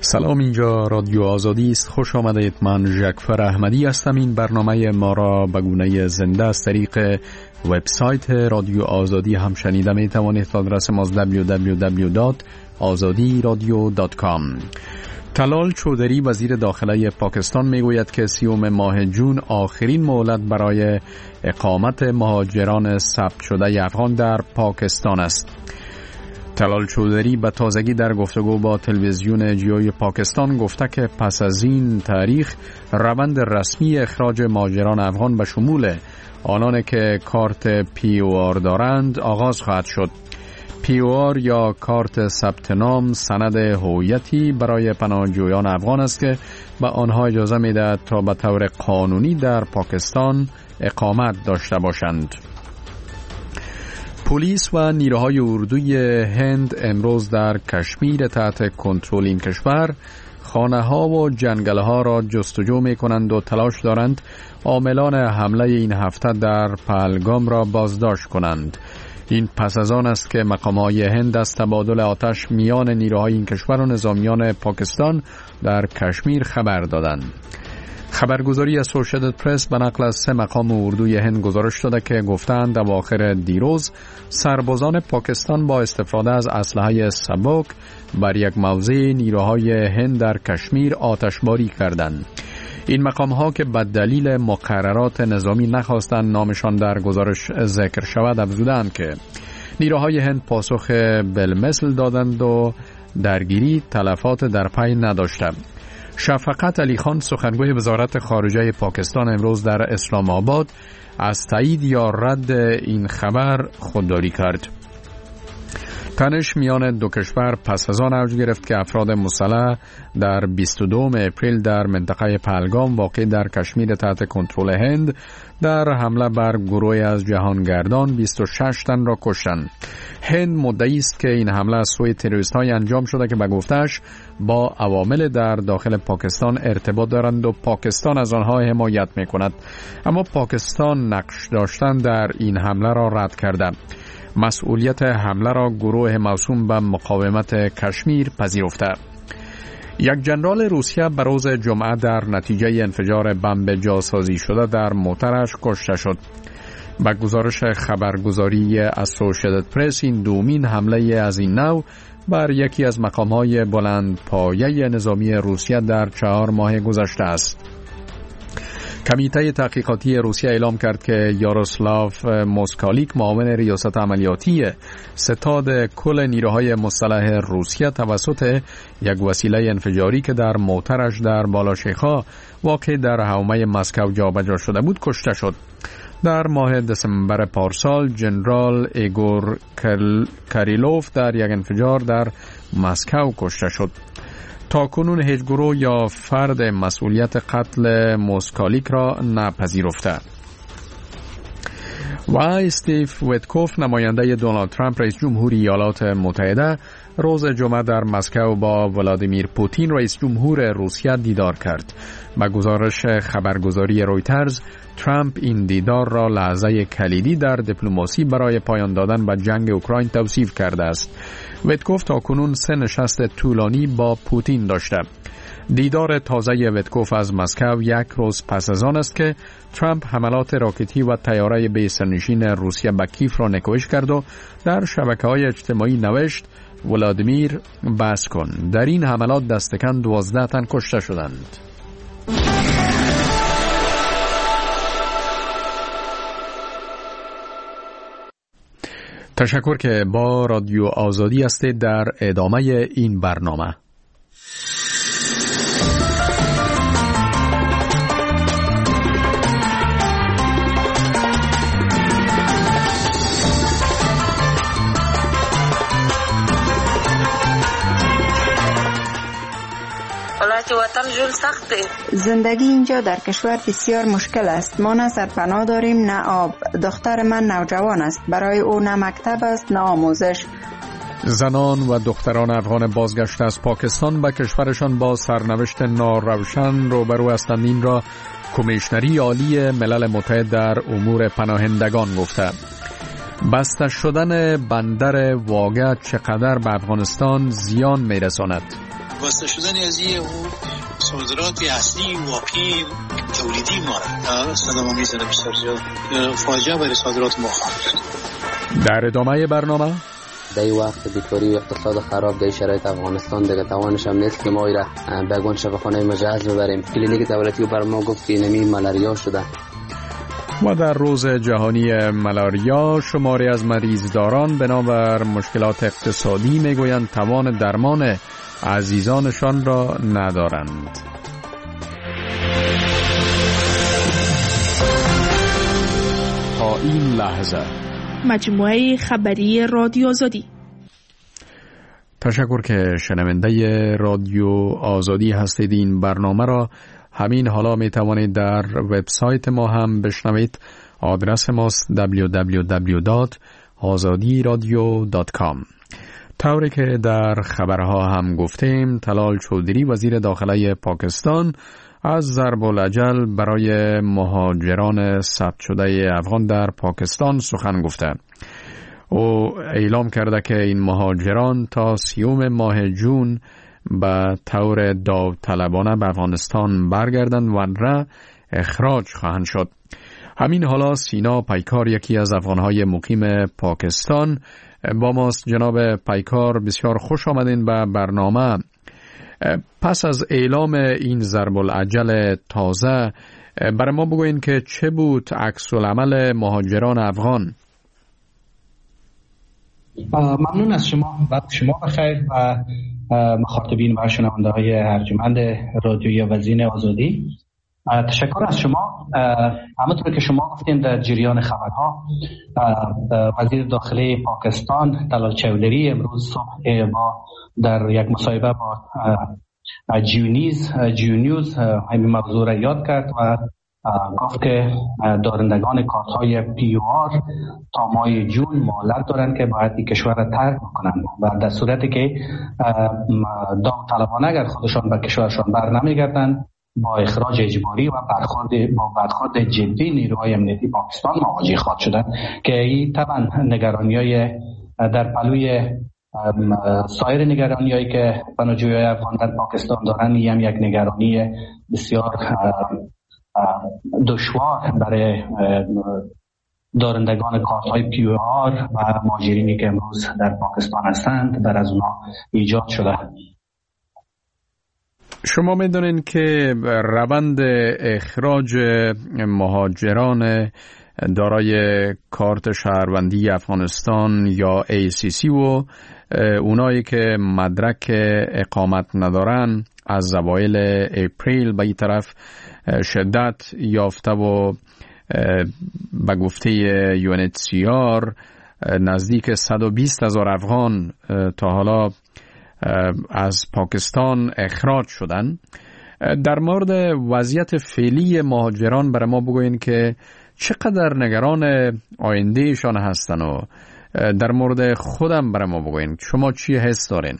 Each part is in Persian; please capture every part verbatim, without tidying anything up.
سلام، اینجا رادیو آزادی است. خوش آمدید. من ژکفر احمدی هستم. این برنامه ما را به گونه زنده از طریق وبسایت رادیو آزادی هم شنیده می توانید. آدرس ما دبلیو دبلیو دبلیو دات آزادی رادیو دات کام. طلال چودری وزیر داخله پاکستان می گوید که سیوم ماه جون آخرین مهلت برای اقامت مهاجران ثبت شده افغان در پاکستان است. طلال چودری به تازگی در گفتگو با تلویزیون جیوی پاکستان گفته که پس از این تاریخ روند رسمی اخراج مهاجران افغان به شمول آنان که کارت پی او آر دارند آغاز خواهد شد. پی او آر یا کارت ثبت نام سند هویتی برای پناهجویان افغان است که به آنها اجازه می‌دهد تا به طور قانونی در پاکستان اقامت داشته باشند. پلیس و نیروهای اردوی هند امروز در کشمیر تحت کنترل این کشور خانه ها و جنگل ها را جستجو می کنند و تلاش دارند عاملان حمله این هفته در پهلگام را بازداشت کنند. این پس از آن است که مقامات هند از تبادل آتش میان نیروهای این کشور و نظامیان پاکستان در کشمیر خبر دادند. خبرگزاری اسوسییتد پرس به نقل از سه مقام اردوی هند گزارش داده که گفتند اواخر دیروز سربازان پاکستان با استفاده از اسلحه سبک بر یک موضع نیروهای هند در کشمیر آتشباری کردند. این مقام ها که به دلیل مقررات نظامی نخواستند نامشان در گزارش ذکر شود افزودند که نیروهای هند پاسخ بالمثل دادند و درگیری تلفات در پی نداشته. شفقت علی خان سخنگوی وزارت خارجه پاکستان امروز در اسلام آباد از تایید یا رد این خبر خودداری کرد. تنش میان دو کشور پس از آن اوج گرفت که افراد مسلح در بیست و دوم اپریل در منطقه پهلگام واقع در کشمیر تحت کنترل هند در حمله بر گروهی از جهانگردان بیست و شش تن را کشتند. هند مدعی است که این حمله از سوی تروریست‌های انجام شده که به گفته‌اش با عوامل در داخل پاکستان ارتباط دارند و پاکستان از آنها حمایت می‌کند، اما پاکستان نقش داشتن در این حمله را رد کرده. مسئولیت حمله را گروه موسوم به مقاومت کشمیر پذیرفته. یک ژنرال روسیه به روز جمعه در نتیجه انفجار بمب جاسازی شده در موترش کشته شد. با گزارش خبرگزاری اسوسییتد پرس این دومین حمله از این نوع بر یکی از مقام‌های بلند پایه نظامی روسیه در چهار ماه گذشته است. کمیته تحقیقاتی روسیه اعلام کرد که یاروسلاف موسکالیک معاون ریاست عملیاتی ستاد کل نیروهای مسلح روسیه توسط یک وسیله انفجاری که در موترش در بالاشیخا واقع در حومه مسکو جابجا شده بود کشته شد. در ماه دسامبر پارسال ژنرال ایگور کریلوف در یک انفجار در مسکو کشته شد. تا کنون هیچ گروه یا فرد مسئولیت قتل موسکالیک را نپذیرفته. و استیو ویتکوف نماینده دونالد ترامپ رئیس جمهوری ایالات متحده روز جمعه در مسکو با ولادیمیر پوتین رئیس جمهور روسیه دیدار کرد. با گزارش خبرگزاری رویترز ترامپ این دیدار را لحظه کلیدی در دیپلماسی برای پایان دادن به جنگ اوکراین توصیف کرده است. ویتکوف تا کنون سه نشست طولانی با پوتین داشته. دیدار تازه ویتکوف از مسکو یک روز پس از آن است که ترامپ حملات راکتی و طیاره به سرنشین روسیه به کیف را نکوهش کرد و در شبکه‌های اجتماعی نوشت ولادیمیر بس کن. در این حملات دستکم دوازده تن کشته شدند. تشکر که با رادیو آزادی هستید. در ادامه این برنامه زندگی اینجا در کشور بسیار مشکل است. ما نه سرپناه داریم نه آب. دختر من نوجوان است، برای او نه مکتب است نه آموزش. زنان و دختران افغان بازگشته از پاکستان به کشورشان با سرنوشت ناروشن روبرو هستند. این را کمیشنری عالی ملل متحد در امور پناهندگان گفته. بسته شدن بندر واگه چقدر به افغانستان زیان میرساند؟ واسطه شدن از این اون صادرات اصلی واقعی تولیدی ما را صدام میزنه بسیار زیاد فاجعه برای صادرات ما خواهد شد. در ادامه برنامه در این وقت بیکاری و اقتصاد خراب در شرایط افغانستان دیگه توانش هم نیست که ما ایره بگوان شفاخانه مجهز ببریم. کلینیک دولتی و بر ما گفت که نمی ملاریا شده. و در روز جهانی ملاریا شماری از مریضداران بنابر مشکلات اقتصادی میگویند توان درمان عزیزانشان را ندارند. تا این لحظه مجموعه خبری رادیو آزادی. تشکر که شنونده رادیو آزادی هستید. این برنامه را همین حالا می توانید در وبسایت ما هم بشنوید. آدرس ماست دبلیو دبلیو دبلیو دات آزادی رادیو دات کام. طوری که در خبرها هم گفتیم، طلال چودری وزیر داخله پاکستان از ضرب الاجل برای مهاجران ثبت شده افغان در پاکستان سخن گفته. او اعلام کرده که این مهاجران تا سیوم ماه جون به طور داوطلبانه به افغانستان برگردند و را اخراج خواهند شد. همین حالا سینا پیکار، یکی از افغانهای مقیم پاکستان، با ماست. جناب پیکار، بسیار خوش آمدین به برنامه. پس از اعلام این ضرب الاجل تازه برای ما بگوین که چه بود عکس العمل مهاجران افغان؟ ممنون از شما. وقت شما بخیر و مخاطبین و شنونده های ارجمند رادیوی وزین آزادی. تشکر از شما. همونطور که شما گفتین در جریان خبرها، وزیر داخله پاکستان طلال چودری امروز صبح با در یک مصاحبه با جیونیز جیونیوز همین موضوع را یاد کرد و گفت که دارندگان کارت های پی او آر تا ماه جون مهلت دارند که باید این کشور را ترک کنند و در صورتی که داوطلبانه اگر خودشان به کشورشان بر نمیگردند با اخراج اجباری و برخورد با برخورد جدی نیروهای امنیتی پاکستان مواجه خواهد شدند که این طبعا نگرانی‌های در پلوی سایر نگرانی‌هایی که پناهجویان افغان در پاکستان دارند، این هم یک نگرانی بسیار دشوار برای دارندگان کارت‌های پی او آر و مهاجرینی که امروز در پاکستان هستند در از اونها ایجاد شده. شما می‌دونین که روند اخراج مهاجران دارای کارت شهروندی افغانستان یا ای سی سی و اونایی که مدرک اقامت ندارن از اوایل اپریل به این طرف شدت یافته و به گفته یو ان اچ سی آر نزدیک صد و بیست هزار افغان تا حالا از پاکستان اخراج شدن. در مورد وضعیت فعلی مهاجران برای ما بگوین که چقدر نگران آیندهشان هستن و در مورد خودم برای ما بگوین شما چی حس دارین؟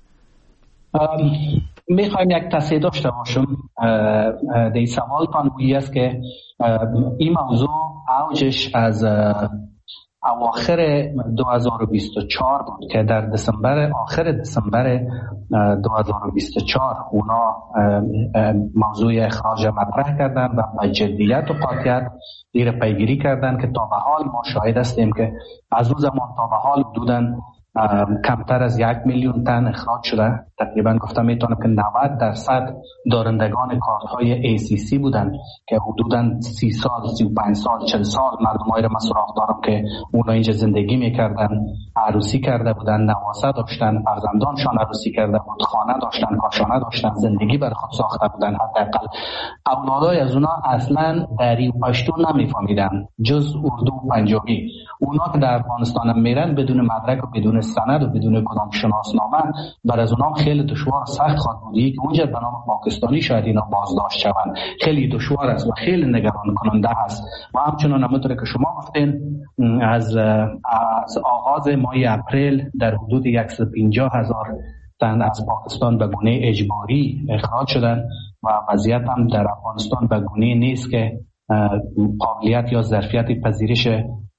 میخوایم یک تصحیح داشته باشم. در این سوال تانگویی است که این موضوع اوجش از اواخر دو هزار و بیست و چهار بود که در دسامبر آخر دسامبر دو هزار و بیست و چهار اونا موضوع اخراج مطرح کردن و با جدیت و قاطعیت دیر پیگیری کردن که تا به حال ما شاهد هستیم که از اون زمان تا به حال حدوداً کمتر از یک میلیون تن اخراج شده. تقریبا گفتم میتونم که نود درصد دارندگان کارت های ای سی سی بودن که حدوداً سی سال، سی و پنج سال، چل سال مردمایی را من سراغ دارم که اونا اینجا زندگی میکردن، عروسی کرده بودن، نواسه داشتن، فرزندانشان عروسی کرده بود، خانه داشتن، کاشانه داشتن، زندگی بر خود ساخته بودن. حداقل اولادای از اونا اصلا دری و پشتو نمیفهمیدن جز اردو و پنجابی. اونا که در افغانستان میرن بدون مدرک و بدون سند و بدون کدام شناسنامه، بر از اونها خیلی دشوار سخت خواهد بود که اونجا به نام پاکستانی شاید اینا بازداشت شوند. خیلی دشوار است و خیلی نگران کننده است. و همچنان همونطور که شما گفتین از از آغاز ماه اپریل در حدود صد و پنجاه هزار تن از پاکستان به گونه اجباری اخراج شدن و وضعیت هم در افغانستان به گونه نیست که قابلیت یا ظرفیت پذیرش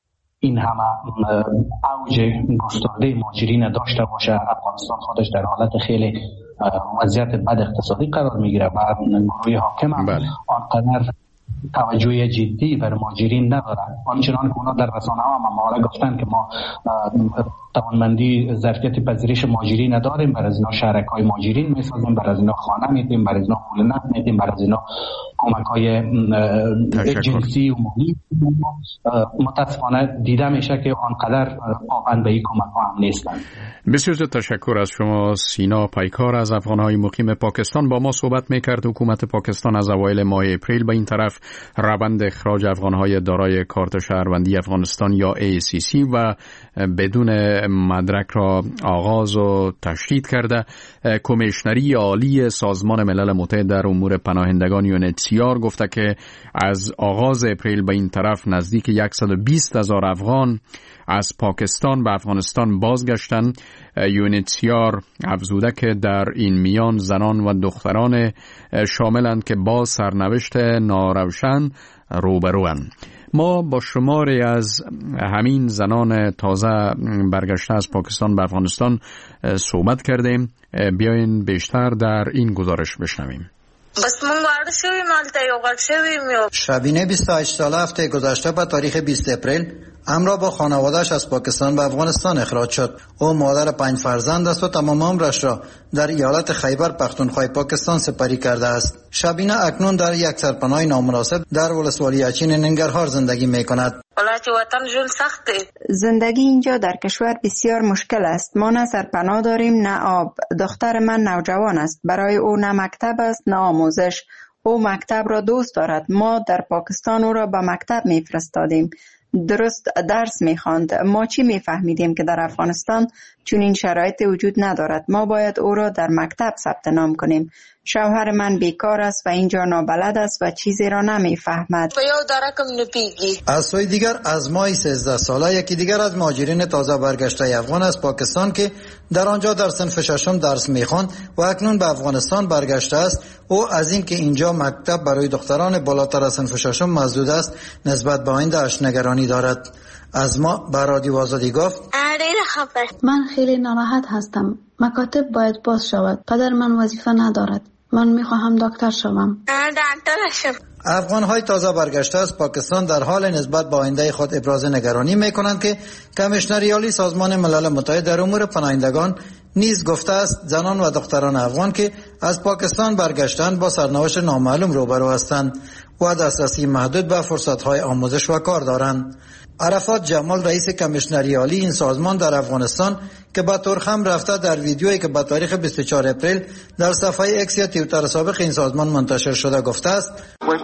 این همه اوج گسترده مهاجرین داشته باشه، افغانستان خودش در حالت خیلی وضعیت بد اقتصادی قرار میگیره و گروه حاکم آنقدر توجه جدی بر مهاجرین ندارن. آنچنان که اونا در رسانه ها هم مالا گفتن که ما توانمندی ظرفیت پذیرش مهاجرین نداریم، برای از اینا شهرک های مهاجرین میسازیم، برای از اینا خانه میدیم، برای از اینا پول نقد میدیم، برای از اینا کمک های جنسی و مالی. متاسفانه دیده میشه که آنقدر پابند به این کمک ها هم نیستن. بسیار زیاد تشکر از شما. سینا پیکار از افغانهای مقیم پاکستان با ما صحبت میکرد. حکومت پاکستان از اوایل ماه اپریل به این طرف روند اخراج افغانهای دارای کارت شهروندی افغانستان یا ای سی سی و بدون مدرک را آغاز و تشدید کرده. کمیشنری عالی سازمان ملل متحد در امور پناهندگان یو ان اچ سی آر گفته که از آغاز اپریل به این طرف نزدیک صد و بیست هزار افغان از پاکستان به افغانستان بازگشتند. یو ان اچ سی آر افزوده که در این میان زنان و دختران شاملند که با سرنوشت ناروشن روبروند. ما با شماری از همین زنان تازه برگشته از پاکستان به افغانستان صحبت کردیم. بیاین بیشتر در این گزارش بشنویم. بس من وارد شویم مالتا یو غټ شویم. شبینه بیست و هشت ساله هفته گذشته به تاریخ بیست اپریل همراه با خانواده‌اش از پاکستان به افغانستان اخراج شد. او مادر پنج فرزند است و تمام عمرش را در ایالت خیبر پختونخوا پاکستان سپری کرده است. شبینه اکنون در یک سرپناه نامناسب در ولسوالی اچین ننگرهار زندگی می‌کند. زندگی اینجا در کشور بسیار مشکل است. ما نه سرپناه داریم نه آب. دختر من نوجوان است. برای او نه مکتب است نه آموزش. او مکتب را دوست دارد. ما در پاکستان او را به مکتب میفرستادیم. درست درس میخواند. ما چی میفهمیدیم که در افغانستان چون این شرایط وجود ندارد. ما باید او را در مکتب ثبت نام کنیم. شوهر من بیکار است و اینجا نابلد است و چیزی را نمیفهمد. از سوی دیگر از ماه سیزده ساله یکی دیگر از مهاجرین تازه برگشته افغان از پاکستان که در آنجا در صنف ششم درس میخواند و اکنون به افغانستان برگشته است، او از این که اینجا مکتب برای دختران بالاتر از صنف ششم مسدود است نسبت به آینده‌اش نگرانی دارد. از ما به رادیو آزادی گفت من خیلی ناراحت هستم. مکاتب باید باز شود. پدر من وظیفه ندارد. من میخواهم دکتر شوم. افغان‌های تازه برگشته از پاکستان در حال نسبت به آینده خود ابراز نگرانی می‌کنند که کمیشنری عالی سازمان ملل متحد در امور پناهندگان نیز گفته است زنان و دختران افغان که از پاکستان برگشتند با سرنوشت نامعلوم روبرو هستند و دسترسی محدود به فرصت‌های آموزش و کار دارند. عرفات جمال رئیس کمیشنری عالی این سازمان در افغانستان که به ترخم رفته در ویدیویی که به تاریخ بیست و چهار اپریل در صفحه اکس یا توییتر سابق این سازمان منتشر شده گفته است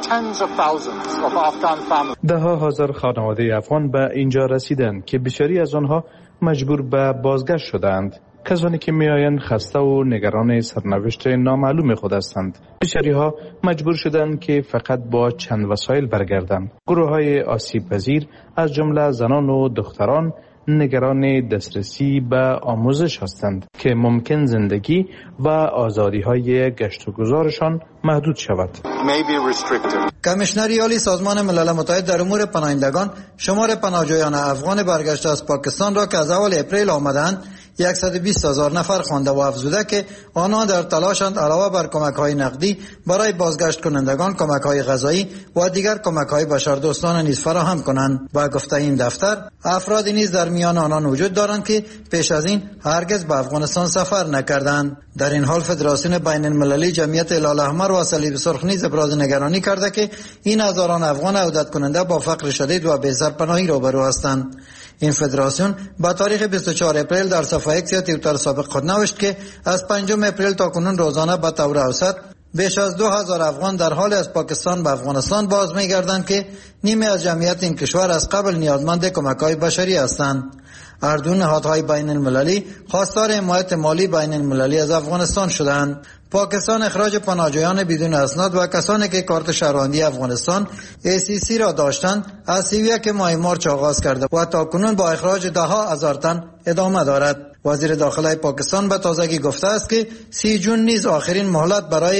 ده ها هزار خانواده افغان به اینجا رسیدند که بسیاری از آنها مجبور به بازگشت شدند. کسانی که میآیند خسته و نگران سرنوشت نامعلوم خود هستند. بسیاری ها مجبور شدند که فقط با چند وسایل برگردند. گروه های آسیب پذیر از جمله زنان و دختران نگران دسترسی به آموزش هستند که ممکن زندگی و آزادی های گشت و گذارشان محدود شود. کمیشنری عالی سازمان ملل متحد در امور پناهندگان شمار پناهجویان افغان برگشته از پاکستان را که از اول اپریل آمدند صد و بیست هزار نفر خوانده و افزوده که آنها در تلاشند علاوه بر کمک‌های نقدی برای بازگشت کنندگان کمک‌های غذایی و دیگر کمک‌های بشردوستانه نیز فراهم کنند. با گفته این دفتر افرادی نیز در میان آنان وجود دارند که پیش از این هرگز به افغانستان سفر نکردند. در این حال فدراسیون بین المللی جمعیت هلال احمر و صلیب سرخ نیز ابراز نگرانی کرده که این هزاران افغان عودت کننده با فقر شدید و بی سرپناهی روبرو هستند. این فدراسیون با تاریخ بیست و چهار اپریل در صفحه اکس یا توییتر سابق خود نوشت که از پنجم اپریل تا کنون روزانه به طور اوسط بیش از دو هزار افغان در حال از پاکستان به افغانستان باز می‌گردند که نیمه از جمعیت این کشور از قبل نیازمند کمک‌های بشری هستند. اردو نهادهای بین المللی خواستار حمایت مالی بین المللی از افغانستان شدند. پاکستان اخراج پناهجویان بدون اسناد و کسانی که کارت شهروندی افغانستان ای سی سی را داشتند از سی و یک ماه مارچ آغاز کرده و تاکنون با اخراج ده ها هزار تن ادامه دارد. وزیر داخله پاکستان به تازگی گفته است که سی جون نیز آخرین مهلت برای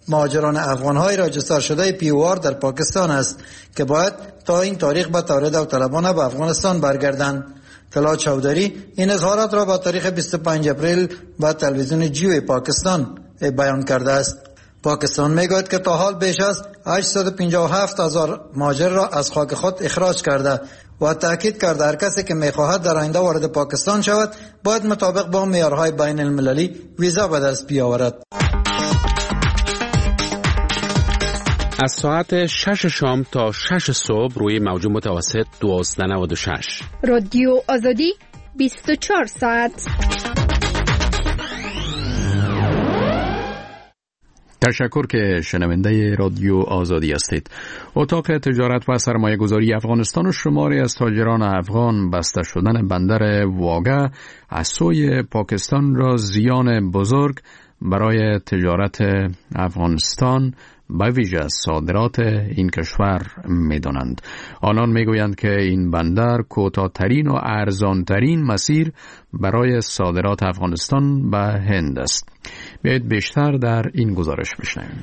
مهاجران افغان‌های راجستر شده پی او آر در پاکستان است که باید تا این تاریخ به طور داوطلبانه به افغانستان برگردند. طلعت چودری این اظهارات را با تاریخ بیست و پنج اپریل به تلویزیون جیو پاکستان بیان کرده است. پاکستان میگوید که تا حال بیش از هشتصد و پنجاه و هفت هزار مهاجر را از خاک خود اخراج کرده و تاکید کرده هر کسی که میخواهد در آینده وارد پاکستان شود باید مطابق با معیارهای بین المللی ویزا به دست بیاورد. از ساعت شش شام تا شش صبح روی موج متوسط دوازده و نود و شش رادیو آزادی بیست و چهار ساعت. تشکر که شنونده رادیو آزادی هستید. اتاق تجارت و سرمایه گذاری افغانستان و شماری از تاجران افغان بسته شدن بندر واگه از سوی پاکستان را زیان بزرگ برای تجارت افغانستان به ویژه صادرات این کشور می‌دانند. آنان میگویند که این بندر کوتاه‌ترین و ارزان‌ترین مسیر برای صادرات افغانستان به هند است. بیایید بیشتر در این گزارش بشنویم.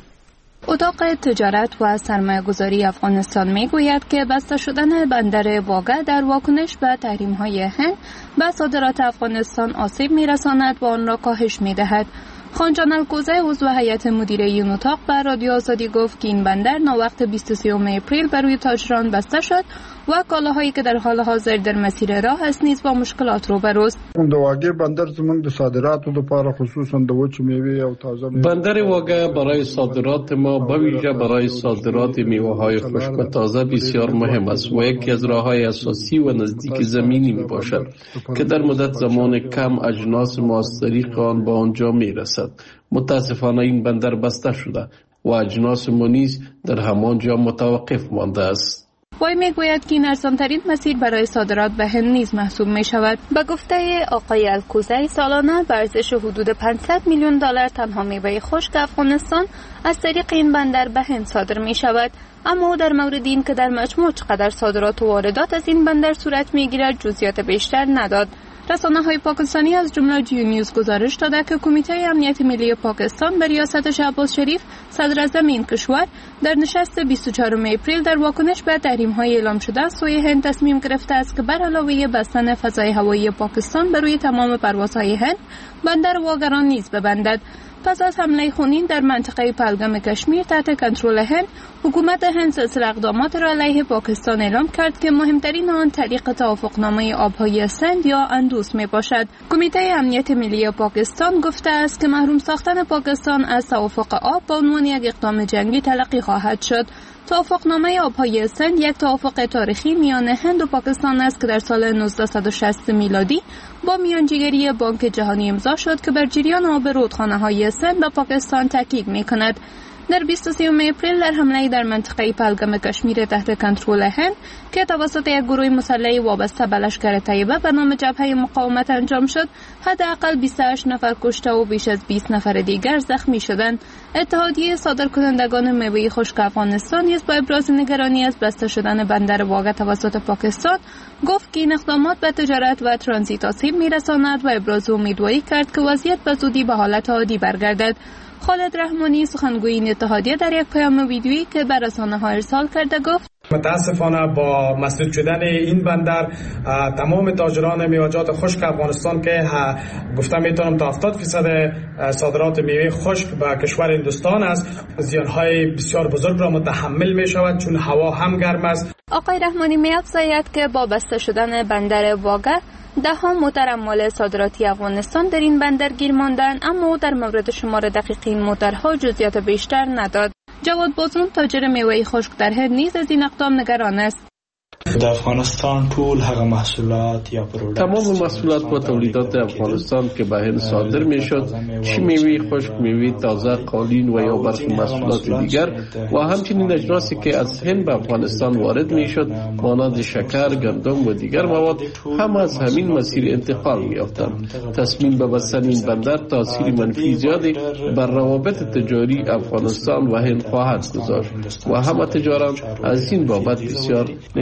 اتاق تجارت و سرمایه گذاری افغانستان می گوید که بسته شدن بندر واگه در واکنش به تحریم های هند به صادرات افغانستان آسیب می رساند و آن را کاهش می دهد. خانجان الکوزه عضو هیئت مدیره این اتاق به رادیو آزادی گفت که این بندر ناوقت بیست و سوم اپریل بر روی تاجران بسته شد و کالاهایی که در حال حاضر در مسیر راه است نیز با مشکلات روبروست. د واګه بندر زموږ د صادراتو لپاره خصوصا د وچ میوه او تازه بندر واگه برای صادرات ما به ویژه برای صادرات میوه‌های خشک و تازه بسیار مهم است و یکی از راه‌های اساسی و نزدیک زمینی میباشد که در مدت زمان کم اجناس ما از طریق آن به آنجا میرسد. متاسفانه این بندر بسته شده و اجناس ما نیز در همانجا متوقف مانده است. وی میگوید که این ارزان‌ترین مسیر برای صادرات به هند نیز محسوب می شود. به گفته آقای الکوزی سالانه به ارزش حدود پانصد میلیون دلار تنها میوه خشک افغانستان از طریق این بندر به هند صادر می شود. اما او در مورد این که در مجموع چقدر صادرات و واردات از این بندر صورت می گیرد جزئیات بیشتر نداد. رسانه‌های پاکستانی از جمله جیو نیوز گزارش داده که کمیته امنیت ملی پاکستان به ریاست شهباز شریف صدر اعظم این کشور در نشست بیست و چهارم اپریل در واکنش به تحریم‌های اعلام شده از سوی هند تصمیم گرفته است که بر علاوه بستن فضای هوایی پاکستان بر روی تمام پروازهای هند بندر واگه را نیز ببندد. پس از حمله خونین در منطقه پهلگام کشمیر تحت کنترل هند، حکومت هند سلسله اقدامات را علیه پاکستان اعلام کرد که مهمترین آن طریق توافقنامه آبهای سند یا اندوس می باشد. کمیته امنیت ملی پاکستان گفته است که محروم ساختن پاکستان از توافق آب به عنوان یک اقدام جنگی تلقی خواهد شد. توافقنامه آبهای سند یک توافق تاریخی میان هند و پاکستان است که در سال نوزده شصت میلادی با میانجیگری بانک جهانی امضا شد که بر جریان آب رودخانه‌های سند به پاکستان تاکید می‌کند. در بیست و سوم اپریل در حمله در منطقه پهلگام کشمیر تحت کنترل هند که توسط یک گروه مسلح وابسته به لشکر طیبه به نام جبهه مقاومت انجام شد، حداقل بیست و هشت نفر کشته و بیش از بیست نفر دیگر زخمی شدند. اتحادیه صادرکنندگان میوه خشک افغانستان نیز با ابراز نگرانی از بسته شدن بندر واگه توسط پاکستان گفت که این اقدامات به تجارت و ترانزیت آسیب می‌رساند و ابراز امیدواری کرد که وضعیت به زودی به حالت عادی برگردد. خالد رحمانی سخنگوی این اتحادیه در یک پیام ویدیویی که به رسانه‌ها ارسال کرده گفت متاسفانه با مسدود شدن این بندر تمام تاجران میوه‌جات خشک افغانستان که گفتم میتونم تا هفتاد درصد صادرات میوه خشک به کشور هندوستان است زیانهای بسیار بزرگ را متحمل می شود چون هوا هم گرم است. آقای رحمانی می‌افزاید که با بسته شدن بندر واگه ده ها موتر اموال صادراتی افغانستان در این بندر گیر ماندند، اما او در مورد شمار دقیق این موترها جزئیات بیشتر نداد. جواد بازون تاجر میوه خشک در هند نیز از این اقدام نگران است. در افغانستان طول هغه محصولات یا پروداکت تمام محصولات و تولیدات افغانستان که به هند صادر میشد، چه میوه خشک، میوه تازه، قالین و یا برخی محصولات دیگر و همچنین اجناسی که از هند به افغانستان وارد میشد مانند شکر، گندم و دیگر مواد هم از همین مسیر انتقال میافتند. تصمیم به بستن این بندر تاثیر منفی زیادی بر روابط تجاری افغانستان و هند خواهد گذاشت و همه تجاران از این بابت بسیار نگران.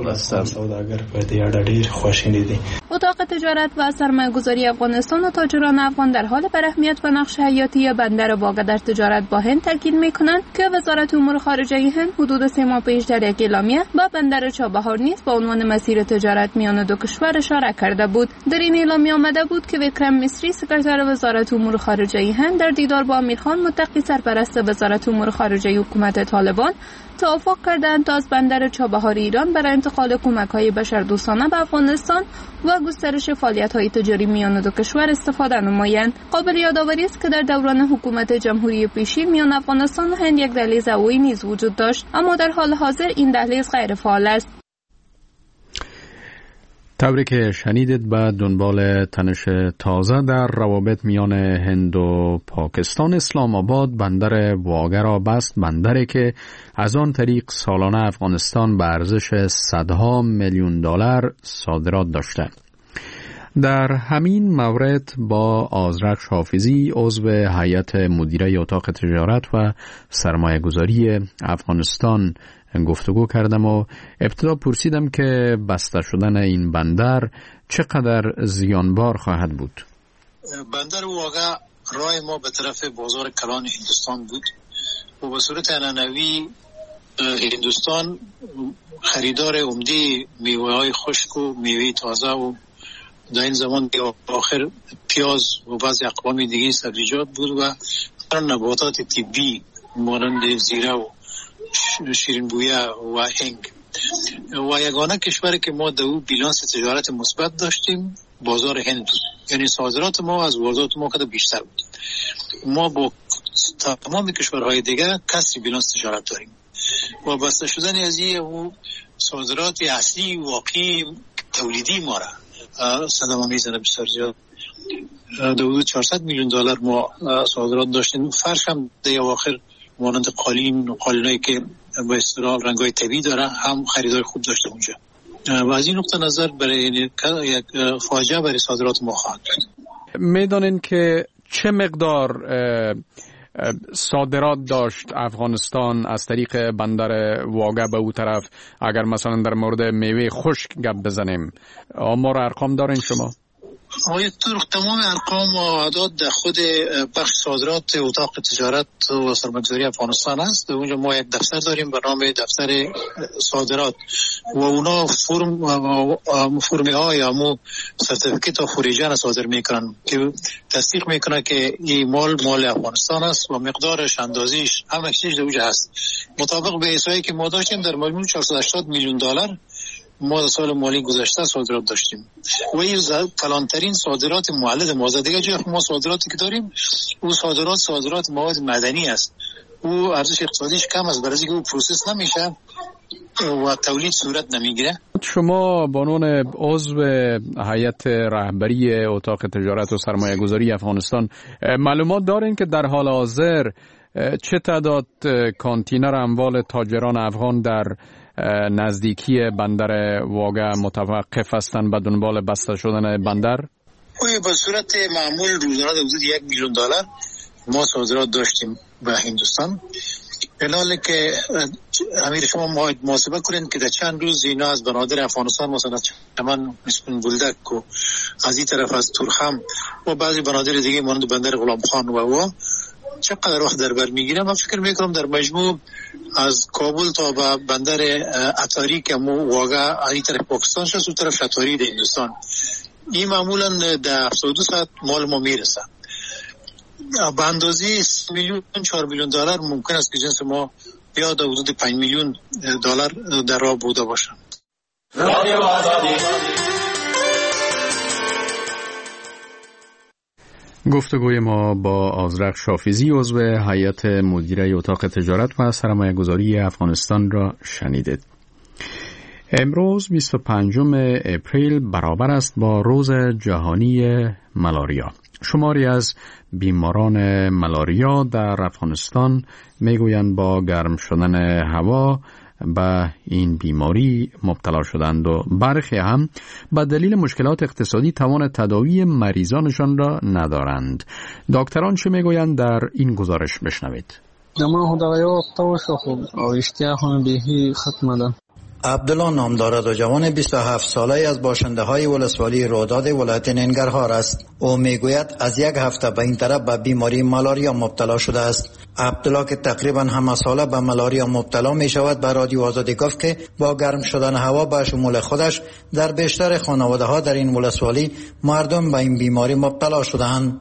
افغان هستند. اتاق تجارت و سرمایه‌گذاری افغانستان و تاجران افغان در حال براهمیت و نقش حیاتی بندر واقع در تجارت با هند تاکید می‌کنند که وزارت امور خارجه هند حدود سه ماه پیش در یک اعلامیه با بندر چابهار نیز با عنوان مسیر تجارت میان دو کشور اشاره کرده بود. در این اعلامیه آمده بود که ویکرم میستری سکرتر وزارت امور خارجه هند در دیدار با امیرخان متقی سرپرست وزارت امور خارجه حکومت طالبان توافق کردند تا از بندر چابهار ایران برای انتقال کمک‌های بشردوستانه به افغانستان و گسترش فعالیت‌های تجاری میان دو کشور استفاده نمایند. قابل یادآوری است که در دوران حکومت جمهوری پیشین میان افغانستان و هند یک دهلیز هوایی نیز وجود داشت، اما در حال حاضر این دهلیز غیر فعال است. طوری که شنیدید به دنبال تنش تازه در روابط میان هند و پاکستان، اسلام آباد بندر واگه را بست، بندری که از آن طریق سالانه افغانستان به ارزش صدها میلیون دلار صادرات داشته. در همین مورد با آذرخش حافظی عضو هیئت مدیره اتاق تجارت و سرمایه گذاری افغانستان گفتگو کردم و ابتدا پرسیدم که بسته شدن این بندر چقدر زیانبار خواهد بود. بندر واقع راه ما به طرف بازار کلان هندوستان بود و به صورت عنعنوی هندوستان خریدار عمده میوه های خشک و میوه تازه و در این زمان آخر پیاز و بعضی اقوام دیگه سبزیجات بود و نباتات طبی مانند زیره و شیرین بویه و هنگ و یگانه کشوری که ما در او بیلانس تجارت مثبت داشتیم بازار هند بود، یعنی صادرات ما از واردات ما کده بیشتر بود. ما با تمام کشورهای دیگه کسری بیلانس تجارت داریم و بسته شدن از این او صادرات اصلی واقعی تولیدی ما را صدمه میزنه بسیار زیاد. در حدود چهارصد میلیون دلار ما صادرات داشتیم. فرش هم در اواخر مانند قالین و قالینایی که با اصطلاح رنگ‌های طبیعی داره هم خریدار خوب داشته اونجا و از این نقطه نظر برای یک فاجعه برای صادرات ما خواهد بود. میدانین که چه مقدار صادرات داشت افغانستان از طریق بندر واگه به او طرف؟ اگر مثلا در مورد میوه خشک گپ بزنیم آمار ارقام دارین شما؟ آیا طور تمام ارقام و اعداد در خود بخش صادرات اتاق تجارت و سرمایه‌گذاری افغانستان است. اونجا ما یک دفتر داریم به نام دفتر صادرات و اونا فرم فرمی های همو سرتیفیکیت و خریجان صادر میکنن که تصدیق میکنه که این مال مال افغانستان است و مقدارش اندازیش همه چیز اونجا هست. مطابق به احصایی که ما داشتیم در مجموع چهارصد و هشتاد میلیون دلار ما در سال مالی گذشته صادرات داشتیم و این کلانترین صادرات مولد ما دیگه جای ما صادراتی که داریم او صادرات صادرات مواد مدنی است. او ارزش اقتصادیش کم است برای اینکه او پروسس نمیشه و تولید صورت نمیگیره. شما به عنوان عضو هیئت رهبری اتاق تجارت و سرمایه گذاری افغانستان معلومات دارین که در حال حاضر چه تعداد کانتینر اموال تاجران افغان در نزدیکی بندر واگه متوقف هستند به دنبال بسته شدن بندر؟ اوی به صورت معمول روزانه در حدود یک میلیون دلار ما صادرات داشتیم به هندوستان. بنابراین که امیر شما محاسبه کنید که در چند روز اینا از بنادر افغانستان مثلا چمن اسپن بولدک و از این طرف از تورخم و بعضی بنادر دیگه مانند بندر غلام خان و و چقدر وقت در بر میگیره. من فکر میکنم در مجموع از کابل تا به بندر اتاری که مو واقعا این طرف پاکستان شد و طرف اتاری در هندوستان این معمولا در هفتاد و دو ساعت مال ما میرسه. به اندازه میلیون چهار میلیون دلار ممکن است که جنس ما بیاد در حدود پنج میلیون دلار در راه بوده باشه. گفتگوی ما با آذرخش حافظی عضو هیئت مدیره اتاق تجارت و سرمایه گذاری افغانستان را شنیدید. امروز بیست و پنجم اپریل برابر است با روز جهانی ملاریا. شماری از بیماران ملاریا در افغانستان میگویند با گرم شدن هوا به این بیماری مبتلا شدند و برخی هم به دلیل مشکلات اقتصادی توان تداوی مریضانشان را ندارند. دکتران چه میگویند در این گزارش بشنوید. دما خدایا تو شو خوب او اشتیا هم بهی ختم ده عبدالله نام دارد و جوان بیست و هفت ساله از باشنده های ولسوالی روداد ولایت ننگرهار است. او میگوید از یک هفته به این طرف به بیماری مالاریا مبتلا شده است. عبدالله که تقریبا همه ساله به مالاریا مبتلا می شود به رادیو آزادی گفت که با گرم شدن هوا به شمول خودش در بیشتر خانواده ها در این ولسوالی مردم به این بیماری مبتلا شده‌اند.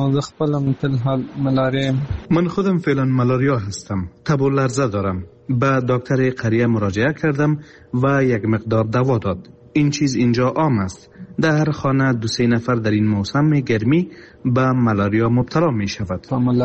من خودم فعلا مالاریا هستم. تب و لرزه دارم. به دکتر قریه مراجعه کردم و یک مقدار دوا داد. این چیز اینجا عام است. در هر خانه دو سه نفر در این موسم گرمی به مالاریا مبتلا می شود.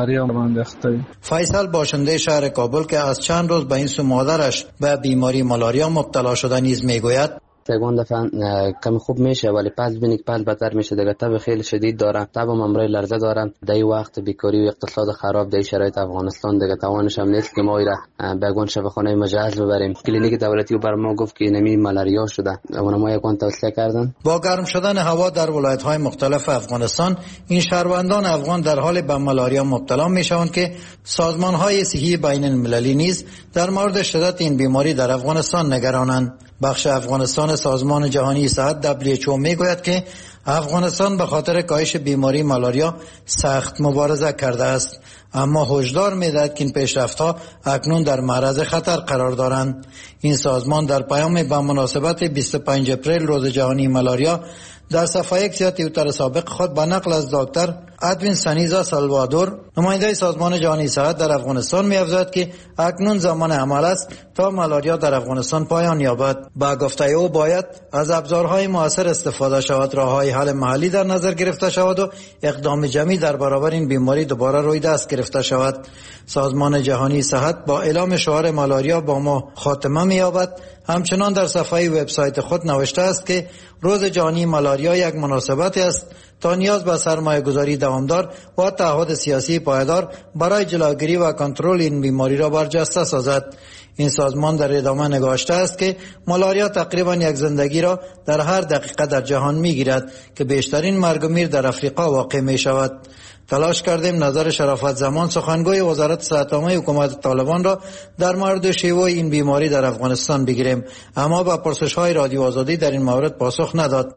فیصل باشنده شهر کابل که از چند روز به این سو مادرش به بیماری مالاریا مبتلا شده نیز می گوید سگون دفعه کم خوب میشه ولی پس بینی که پس بدتر میشه دیگه. تب خیلی شدید دارم، تب و ممرای لرزه دارم. در این وقت بیکاری و اقتصاد خراب در شرایط افغانستان دیگه توانش هم نیست که ما ایره بگون شفاخانه مجهز ببریم. کلینیک دولتی بر ما گفت که نمی مالاریا شده. اون ما یکون توصیه کردن. با گرم شدن هوا در ولایت های مختلف افغانستان این شهروندان افغان در حال به مالاریا مبتلا میشوند که سازمان های صحی بین المللی نیز در مورد شدت این بیماری در افغانستان نگرانند. بخش افغانستان سازمان جهانی صحت دبلیو اچ او میگوید که افغانستان به خاطر کاهش بیماری مالاریا سخت مبارزه کرده است، اما هشدار می‌دهد که این پیشرفت‌ها اکنون در معرض خطر قرار دارند. این سازمان در پیام به مناسبت بیست و پنج اپریل روز جهانی مالاریا در صفحه یک توییتر سابق خود به نقل از دکتر ادوین سنیزا سالوادور نماینده سازمان جهانی صحت در افغانستان می‌افزاید که اکنون زمان عمل است تا مالاریا در افغانستان پایان یابد. با گفته او باید از ابزارهای مؤثر استفاده شود، راه‌های حل محلی در نظر گرفته شود و اقدام جمعی در برابر این بیماری دوباره روی دست گرفته شود. سازمان جهانی صحت با اعلام شعار مالاریا با ما خاتمه می‌یابد همچنان در صفحه وبسایت خود نوشته است که روز جهانی مالاریا یک مناسبت است تا نیاز به سرمایه‌گذاری دوامدار و تعهد سیاسی پایدار برای جلوگیری و کنترل این بیماری را برجسته سازد. این سازمان در ادامه نگاشته است که مالاریا تقریبا یک زندگی را در هر دقیقه در جهان می‌گیرد که بیشترین مرگ و میر در افریقا واقع می‌شود. تلاش کردیم نظر شرافت زمان سخنگوی وزارت صحت عامه حکومت طالبان را در مورد شیوع این بیماری در افغانستان بگیریم، اما با پرسش‌های رادیو آزادی در این مورد پاسخ نداد.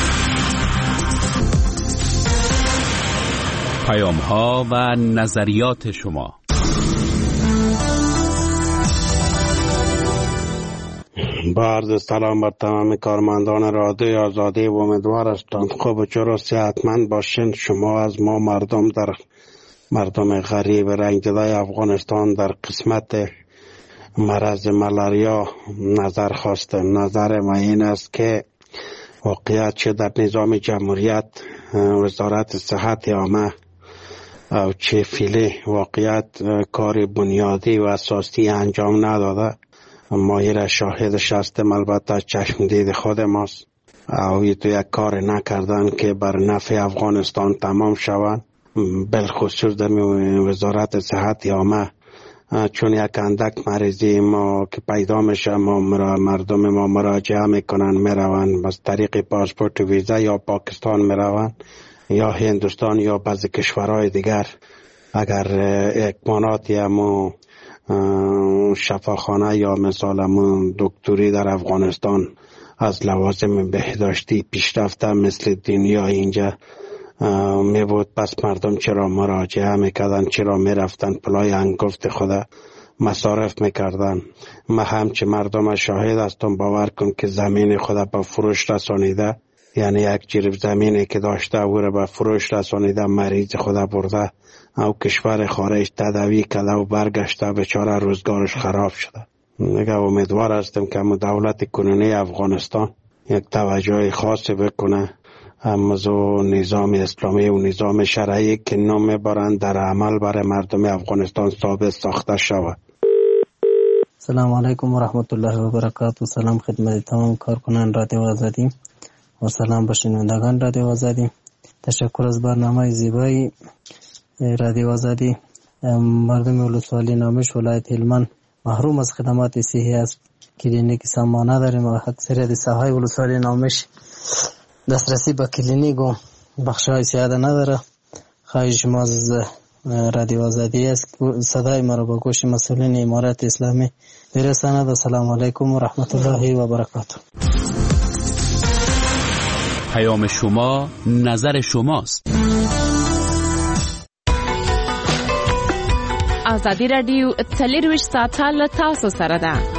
پیام‌ها و نظریات شما. با عرض سلام بر تمام کارمندان رادیو آزادی و امیدوار هستم خوب و چرا صحتمند باشین. شما از ما مردم در مردم غریب رنجیده افغانستان در قسمت مرض مالاریا نظر خواسته. نظر ما این است که واقعیت چه در نظام جمهوریت وزارت صحت عامه او چه فعلی واقعیت کار بنیادی و اساسی انجام نداده. ما ایره شاهدش هستیم، البته چشم دید خود ماست. او تو یک کار نکردن که بر نفع افغانستان تمام شوند، بالخصوص در وزارت صحت عامه. چون یک اندک مریضی ما که پیدا میشه ما مردم ما مراجعه میکنن میروند از طریق پاسپورت ویزا یا پاکستان میروند یا هندوستان یا بعضی کشورهای دیگر. اگر اکماناتی همو شفاخانه یا مثال همون دکتری در افغانستان از لوازم بهداشتی پیشرفته مثل دنیا اینجا می بود، پس مردم چرا مراجعه میکردن، چرا میرفتن پلای انگفت خدا مصارف میکردن. ما همچه مردم شاهد هستم، باور کن که زمین خدا به فروش رسانیده، یعنی یک جریب زمینی که داشته او را به فروش رسانیده، مریض خدا برده او کشور خارج تداوی کرده و برگشته، بیچاره روزگارش خراب شده. دیگه امیدوار هستم که دولت کنونی افغانستان یک توجه خاصی بکنه امازو نظام اسلامی و نظام شرعی که نام میبرند در عمل برای مردم افغانستان ثابت ساخته شود. سلام علیکم و رحمت الله و برکاته. سلام خدمت تمام کارکنان رادیو آزادی و سلام به شنوندگان رادیو آزادی. تشکر از برنامه زیبای رادیو آزادی. مردم ولسوالی نامش ولایت هلمند محروم از خدمات صحی است. کلینیک سامانه داریم و اکثریت ساحای ولسوالی نامش دسترسی به کلینیک و بخش‌های سیاده نداره. خواهش ما از رادیو آزادی است. صدای ما را با گوش مسئولین امارت اسلامی برساند. السلام علیکم و رحمت الله و برکاته. پیام شما نظر شماست. آزادی رادیو څلور ویشت ساعته له تاسو سره ده.